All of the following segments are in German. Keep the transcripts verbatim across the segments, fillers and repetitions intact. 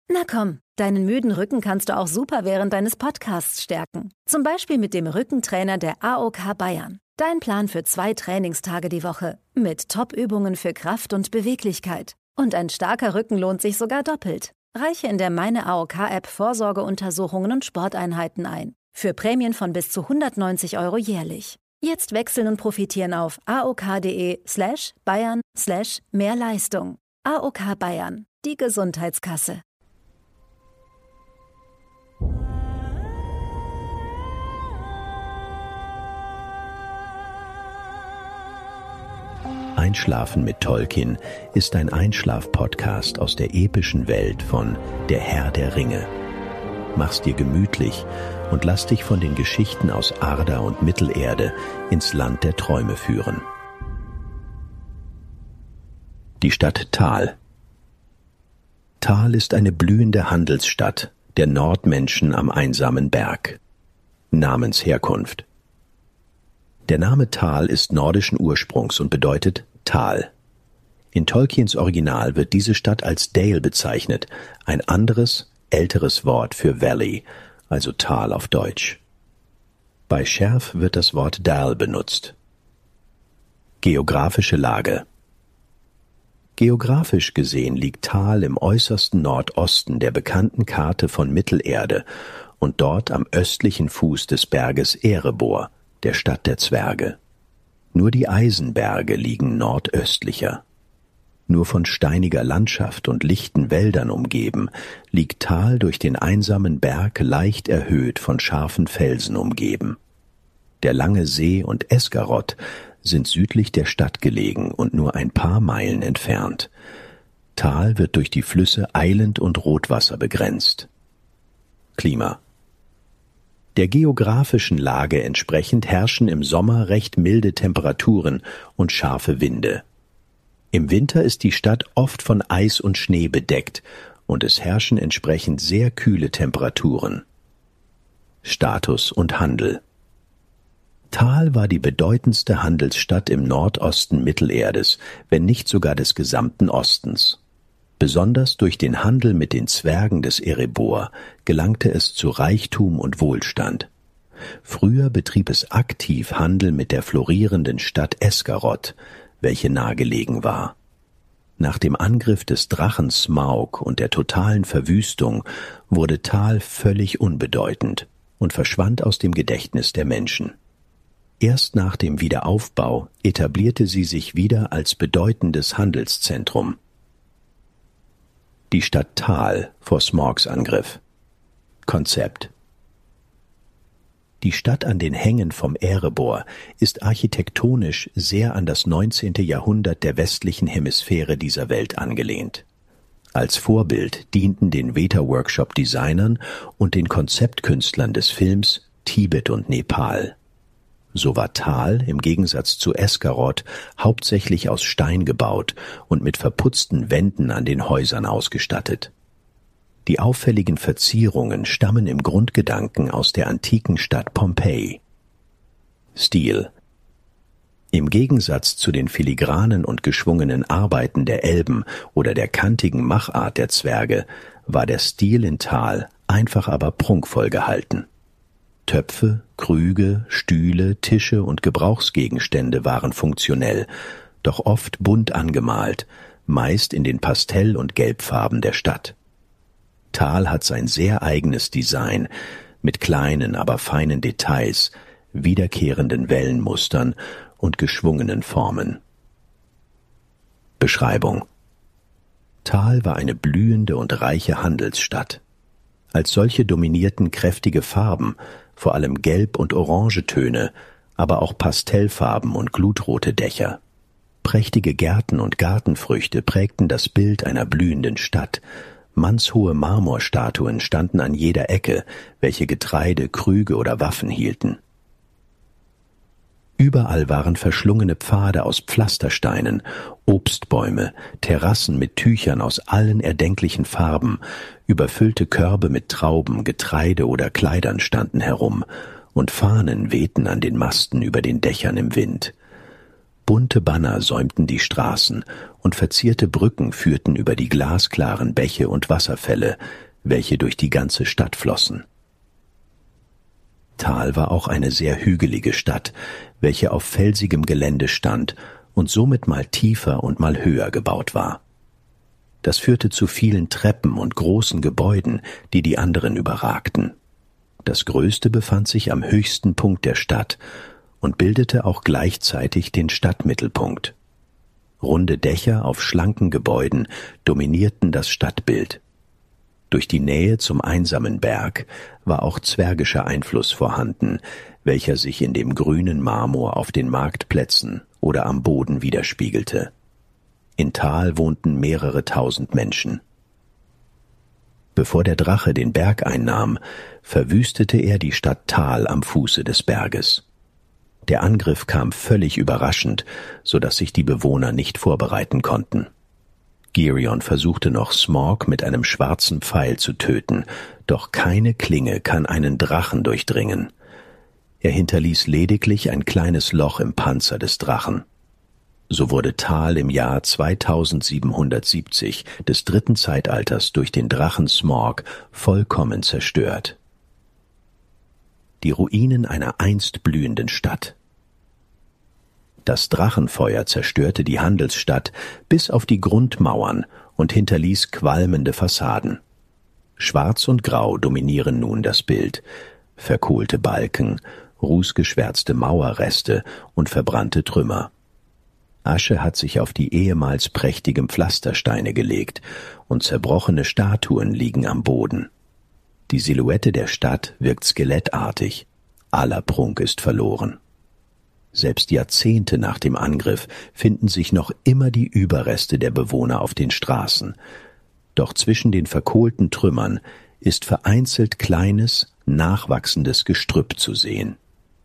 Na komm, deinen müden Rücken kannst du auch super während deines Podcasts stärken. Zum Beispiel mit dem Rückentrainer der A O K Bayern. Dein Plan für zwei Trainingstage die Woche. Mit Top-Übungen für Kraft und Beweglichkeit. Und ein starker Rücken lohnt sich sogar doppelt. Reiche in der Meine A O K-App Vorsorgeuntersuchungen und Sporteinheiten ein. Für Prämien von bis zu hundertneunzig Euro jährlich. Jetzt wechseln und profitieren auf aok.de slash Bayern slash mehr Leistung. A O K Bayern, die Gesundheitskasse. Einschlafen mit Tolkien ist ein Einschlaf-Podcast aus der epischen Welt von Der Herr der Ringe. Mach's dir gemütlich und lass dich von den Geschichten aus Arda und Mittelerde ins Land der Träume führen. Die Stadt Thal. Thal ist eine blühende Handelsstadt der Nordmenschen am einsamen Berg. Namensherkunft. Der Name Thal ist nordischen Ursprungs und bedeutet Tal. In Tolkiens Original wird diese Stadt als Dale bezeichnet, ein anderes, älteres Wort für Valley, also Tal auf Deutsch. Bei Scherf wird das Wort Dal benutzt. Geografische Lage. Geografisch gesehen liegt Thal im äußersten Nordosten der bekannten Karte von Mittelerde und dort am östlichen Fuß des Berges Erebor, der Stadt der Zwerge. Nur die Eisenberge liegen nordöstlicher. Nur von steiniger Landschaft und lichten Wäldern umgeben, liegt Thal durch den einsamen Berg leicht erhöht von scharfen Felsen umgeben. Der lange See und Esgaroth sind südlich der Stadt gelegen und nur ein paar Meilen entfernt. Thal wird durch die Flüsse Eilend und Rotwasser begrenzt. Klima. Der geografischen Lage entsprechend herrschen im Sommer recht milde Temperaturen und scharfe Winde. Im Winter ist die Stadt oft von Eis und Schnee bedeckt und es herrschen entsprechend sehr kühle Temperaturen. Status und Handel. Thal war die bedeutendste Handelsstadt im Nordosten Mittelerdes, wenn nicht sogar des gesamten Ostens. Besonders durch den Handel mit den Zwergen des Erebor gelangte es zu Reichtum und Wohlstand. Früher betrieb es aktiv Handel mit der florierenden Stadt Esgaroth, welche nahegelegen war. Nach dem Angriff des Drachen Smaug und der totalen Verwüstung wurde Thal völlig unbedeutend und verschwand aus dem Gedächtnis der Menschen. Erst nach dem Wiederaufbau etablierte sie sich wieder als bedeutendes Handelszentrum. Die Stadt Thal vor Smaugs Angriff. Konzept. Die Stadt an den Hängen vom Erebor ist architektonisch sehr an das neunzehnte Jahrhundert der westlichen Hemisphäre dieser Welt angelehnt. Als Vorbild dienten den Veta-Workshop-Designern und den Konzeptkünstlern des Films Tibet und Nepal. So war Thal im Gegensatz zu Esgaroth hauptsächlich aus Stein gebaut und mit verputzten Wänden an den Häusern ausgestattet. Die auffälligen Verzierungen stammen im Grundgedanken aus der antiken Stadt Pompeji. Stil. Im Gegensatz zu den filigranen und geschwungenen Arbeiten der Elben oder der kantigen Machart der Zwerge war der Stil in Thal einfach aber prunkvoll gehalten. Töpfe, Krüge, Stühle, Tische und Gebrauchsgegenstände waren funktionell, doch oft bunt angemalt, meist in den Pastell- und Gelbfarben der Stadt. Thal hat sein sehr eigenes Design mit kleinen, aber feinen Details, wiederkehrenden Wellenmustern und geschwungenen Formen. Beschreibung. Thal war eine blühende und reiche Handelsstadt. Als solche dominierten kräftige Farben, vor allem Gelb- und Orangetöne, aber auch Pastellfarben und glutrote Dächer. Prächtige Gärten und Gartenfrüchte prägten das Bild einer blühenden Stadt. Mannshohe Marmorstatuen standen an jeder Ecke, welche Getreide, Krüge oder Waffen hielten. Überall waren verschlungene Pfade aus Pflastersteinen, Obstbäume, Terrassen mit Tüchern aus allen erdenklichen Farben, überfüllte Körbe mit Trauben, Getreide oder Kleidern standen herum, und Fahnen wehten an den Masten über den Dächern im Wind. Bunte Banner säumten die Straßen und verzierte Brücken führten über die glasklaren Bäche und Wasserfälle, welche durch die ganze Stadt flossen. Thal war auch eine sehr hügelige Stadt, welche auf felsigem Gelände stand und somit mal tiefer und mal höher gebaut war. Das führte zu vielen Treppen und großen Gebäuden, die die anderen überragten. Das größte befand sich am höchsten Punkt der Stadt und bildete auch gleichzeitig den Stadtmittelpunkt. Runde Dächer auf schlanken Gebäuden dominierten das Stadtbild. Durch die Nähe zum einsamen Berg war auch zwergischer Einfluss vorhanden, welcher sich in dem grünen Marmor auf den Marktplätzen oder am Boden widerspiegelte. In Thal wohnten mehrere tausend Menschen. Bevor der Drache den Berg einnahm, verwüstete er die Stadt Thal am Fuße des Berges. Der Angriff kam völlig überraschend, so dass sich die Bewohner nicht vorbereiten konnten. Gerion versuchte noch, Smaug mit einem schwarzen Pfeil zu töten, doch keine Klinge kann einen Drachen durchdringen. Er hinterließ lediglich ein kleines Loch im Panzer des Drachen. So wurde Thal im Jahr zweitausendsiebenhundertsiebzig des dritten Zeitalters durch den Drachen Smaug vollkommen zerstört. Die Ruinen einer einst blühenden Stadt. Das Drachenfeuer zerstörte die Handelsstadt bis auf die Grundmauern und hinterließ qualmende Fassaden. Schwarz und Grau dominieren nun das Bild. Verkohlte Balken, rußgeschwärzte Mauerreste und verbrannte Trümmer. Asche hat sich auf die ehemals prächtigen Pflastersteine gelegt und zerbrochene Statuen liegen am Boden. Die Silhouette der Stadt wirkt skelettartig. Aller Prunk ist verloren. Selbst Jahrzehnte nach dem Angriff finden sich noch immer die Überreste der Bewohner auf den Straßen. Doch zwischen den verkohlten Trümmern ist vereinzelt kleines, nachwachsendes Gestrüpp zu sehen.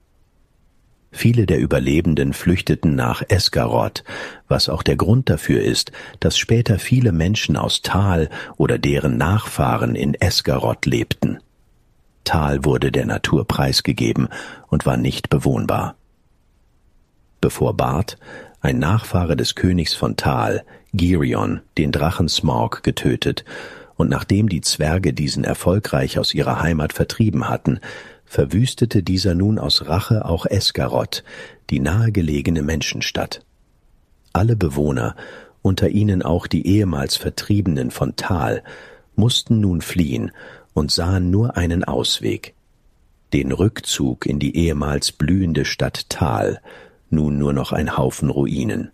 Viele der Überlebenden flüchteten nach Esgaroth, was auch der Grund dafür ist, dass später viele Menschen aus Thal oder deren Nachfahren in Esgaroth lebten. Thal wurde der Natur preisgegeben und war nicht bewohnbar. Bevor Bart, ein Nachfahre des Königs von Thal, Gerion, den Drachen Smaug getötet, und nachdem die Zwerge diesen erfolgreich aus ihrer Heimat vertrieben hatten, verwüstete dieser nun aus Rache auch Esgaroth, die nahegelegene Menschenstadt. Alle Bewohner, unter ihnen auch die ehemals Vertriebenen von Thal, mussten nun fliehen und sahen nur einen Ausweg: den Rückzug in die ehemals blühende Stadt Thal, nun nur noch ein Haufen Ruinen.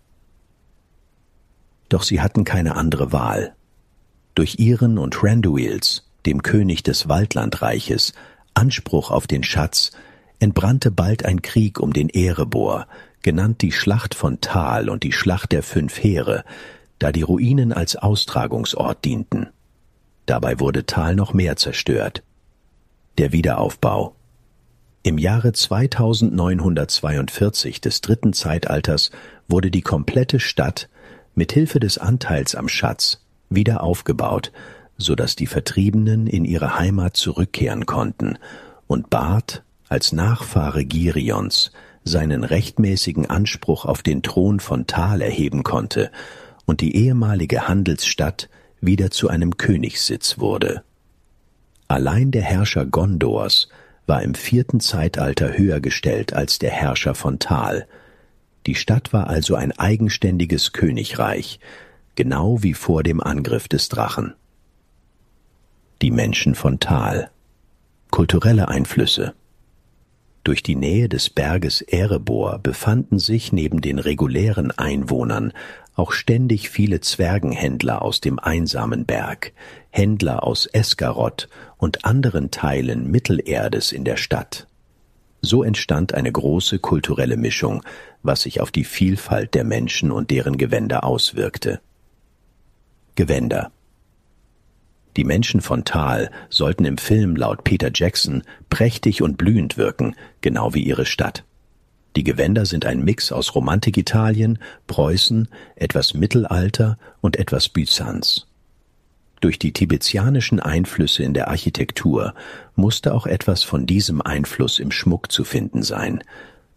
Doch sie hatten keine andere Wahl. Durch ihren und Randuils, dem König des Waldlandreiches, Anspruch auf den Schatz, entbrannte bald ein Krieg um den Erebor, genannt die Schlacht von Thal und die Schlacht der fünf Heere, da die Ruinen als Austragungsort dienten. Dabei wurde Thal noch mehr zerstört. Der Wiederaufbau. Im Jahre zweitausendneunhundertzweiundvierzig des dritten Zeitalters wurde die komplette Stadt mit Hilfe des Anteils am Schatz wieder aufgebaut, so dass die Vertriebenen in ihre Heimat zurückkehren konnten und Bart als Nachfahre Gerions seinen rechtmäßigen Anspruch auf den Thron von Thal erheben konnte und die ehemalige Handelsstadt wieder zu einem Königssitz wurde. Allein der Herrscher Gondors war im vierten Zeitalter höher gestellt als der Herrscher von Thal. Die Stadt war also ein eigenständiges Königreich, genau wie vor dem Angriff des Drachen. Die Menschen von Thal. Kulturelle Einflüsse. Durch die Nähe des Berges Erebor befanden sich neben den regulären Einwohnern auch ständig viele Zwergenhändler aus dem einsamen Berg, Händler aus Esgaroth und anderen Teilen Mittelerdes in der Stadt. So entstand eine große kulturelle Mischung, was sich auf die Vielfalt der Menschen und deren Gewänder auswirkte. Gewänder. Die Menschen von Thal sollten im Film laut Peter Jackson prächtig und blühend wirken, genau wie ihre Stadt. Die Gewänder sind ein Mix aus Romantik-Italien, Preußen, etwas Mittelalter und etwas Byzanz. Durch die tibetanischen Einflüsse in der Architektur musste auch etwas von diesem Einfluss im Schmuck zu finden sein.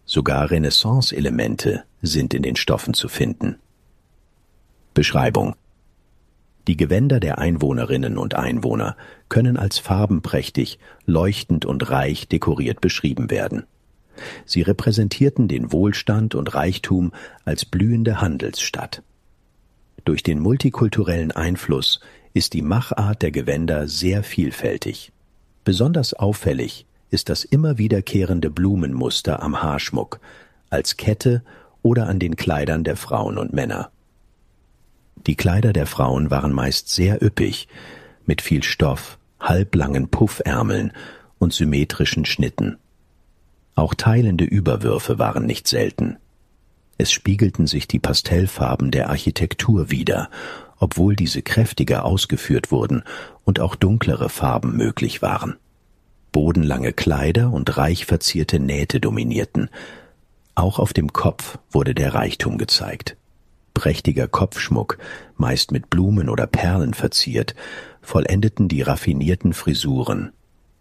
Sogar Renaissance-Elemente sind in den Stoffen zu finden. Beschreibung: Die Gewänder der Einwohnerinnen und Einwohner können als farbenprächtig, leuchtend und reich dekoriert beschrieben werden. Sie repräsentierten den Wohlstand und Reichtum als blühende Handelsstadt. Durch den multikulturellen Einfluss ist die Machart der Gewänder sehr vielfältig. Besonders auffällig ist das immer wiederkehrende Blumenmuster am Haarschmuck, als Kette oder an den Kleidern der Frauen und Männer. Die Kleider der Frauen waren meist sehr üppig, mit viel Stoff, halblangen Puffärmeln und symmetrischen Schnitten. Auch teilende Überwürfe waren nicht selten. Es spiegelten sich die Pastellfarben der Architektur wider, obwohl diese kräftiger ausgeführt wurden und auch dunklere Farben möglich waren. Bodenlange Kleider und reich verzierte Nähte dominierten. Auch auf dem Kopf wurde der Reichtum gezeigt. Prächtiger Kopfschmuck, meist mit Blumen oder Perlen verziert, vollendeten die raffinierten Frisuren.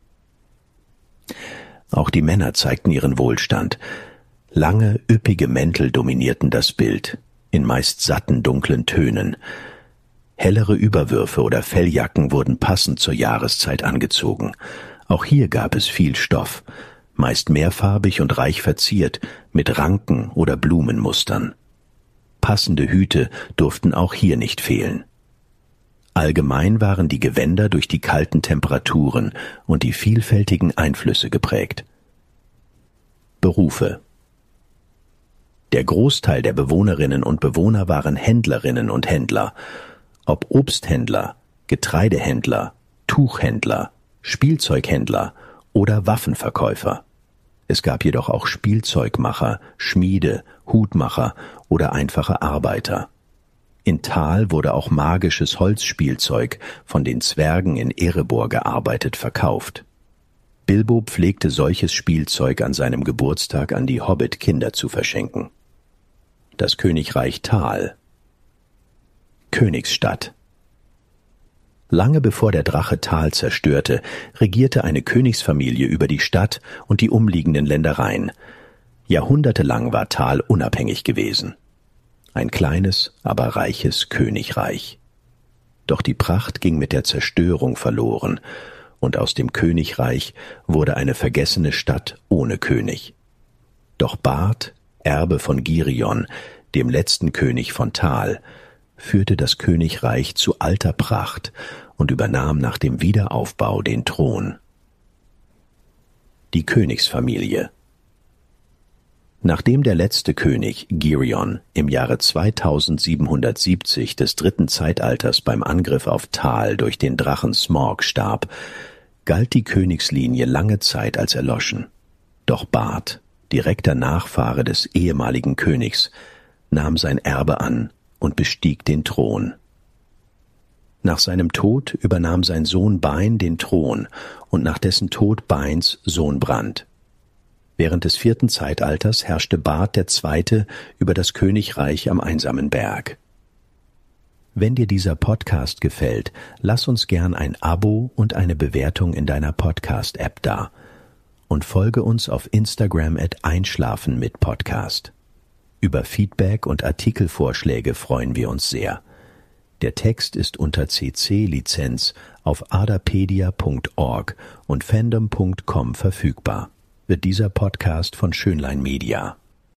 Auch die Männer zeigten ihren Wohlstand. Lange, üppige Mäntel dominierten das Bild, in meist satten, dunklen Tönen. Hellere Überwürfe oder Felljacken wurden passend zur Jahreszeit angezogen. Auch hier gab es viel Stoff, meist mehrfarbig und reich verziert, mit Ranken oder Blumenmustern. Passende Hüte durften auch hier nicht fehlen. Allgemein waren die Gewänder durch die kalten Temperaturen und die vielfältigen Einflüsse geprägt. Berufe: Der Großteil der Bewohnerinnen und Bewohner waren Händlerinnen und Händler, ob Obsthändler, Getreidehändler, Tuchhändler, Spielzeughändler oder Waffenverkäufer. Es gab jedoch auch Spielzeugmacher, Schmiede, Hutmacher oder einfache Arbeiter. In Thal wurde auch magisches Holzspielzeug, von den Zwergen in Erebor gearbeitet, verkauft. Bilbo pflegte solches Spielzeug an seinem Geburtstag an die Hobbit-Kinder zu verschenken. Das Königreich Thal. Königsstadt. Lange bevor der Drache Thal zerstörte, regierte eine Königsfamilie über die Stadt und die umliegenden Ländereien. Jahrhundertelang war Thal unabhängig gewesen. Ein kleines, aber reiches Königreich. Doch die Pracht ging mit der Zerstörung verloren, und aus dem Königreich wurde eine vergessene Stadt ohne König. Doch Bart, Erbe von Girion, dem letzten König von Thal, führte das Königreich zu alter Pracht und übernahm nach dem Wiederaufbau den Thron. Die Königsfamilie. Nachdem der letzte König, Girion, im Jahre zweitausendsiebenhundertsiebzig des dritten Zeitalters beim Angriff auf Thal durch den Drachen Smaug starb, galt die Königslinie lange Zeit als erloschen. Doch Bart, direkter Nachfahre des ehemaligen Königs, nahm sein Erbe an und bestieg den Thron. Nach seinem Tod übernahm sein Sohn Bain den Thron und nach dessen Tod Bains Sohn Brand. Während des vierten Zeitalters herrschte Bart der Zweite über das Königreich am einsamen Berg. Wenn dir dieser Podcast gefällt, lass uns gern ein Abo und eine Bewertung in deiner Podcast-App da und folge uns auf Instagram at Einschlafen mit Podcast. Über Feedback und Artikelvorschläge freuen wir uns sehr. Der Text ist unter C C-Lizenz auf adapedia punkt org und fandom punkt com verfügbar. Wird dieser Podcast von Schönlein Media